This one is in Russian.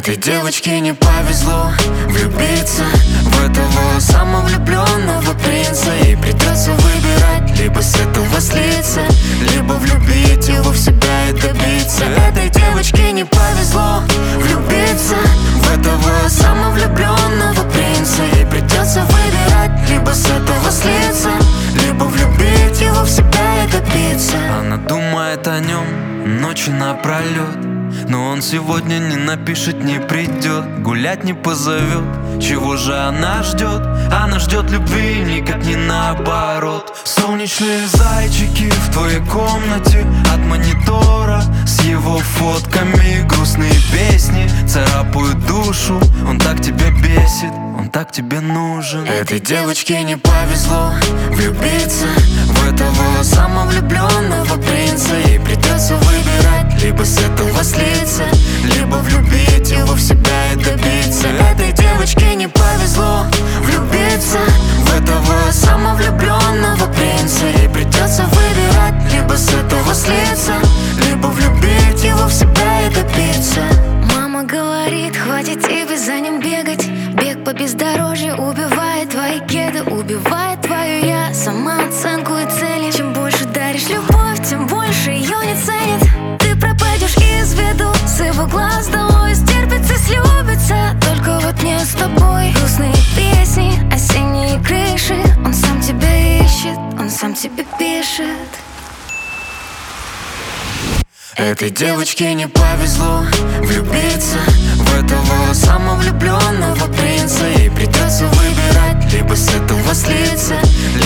Этой девочке не повезло влюбиться в этого самовлюбленного принца. Ей придется выбирать: либо с этого слиться, либо влюбить его в себя и добиться. Этой девочке не повезло влюбиться в этого самовлюбленного принца. Ей придется выбирать: либо с этого слиться, либо влюбить его в себя и добиться. Она думает о нем ночью напролет, но он сегодня не напишет, не придет, гулять не позовет. Чего же она ждет? Она ждет любви, никак не наоборот. Солнечные зайчики в твоей комнате, от монитора с его фотками грустные песни царапают душу. Он так тебя бесит, он так тебе нужен. Этой девочке не повезло влюбиться в этого самовлюбленного принца. Ей придется выбирать: либо с этого слиться, либо влюбить его в себя и добиться. Этой девочке не повезло влюбиться в этого самовлюбленного принца. Ей придется выбирать: либо с этого слиться, либо влюбить его в себя и добиться. Мама говорит, хватит тебе за ним бегать. Бег по бездорожью убивает твои кеды, убивает твою я, самооценку и цели. Чем больше даришь любовь, тем больше ее не ценит. Ты пропадешь из виду, с его глаз долой. Стерпится, слюбится, только вот не с тобой. Грустные песни, осенние крыши. Он сам тебя ищет, он сам тебе пишет. Этой девочке не повезло влюбиться в этого самовлюбленного принца. Ей придется выбирать: либо с этого слиться,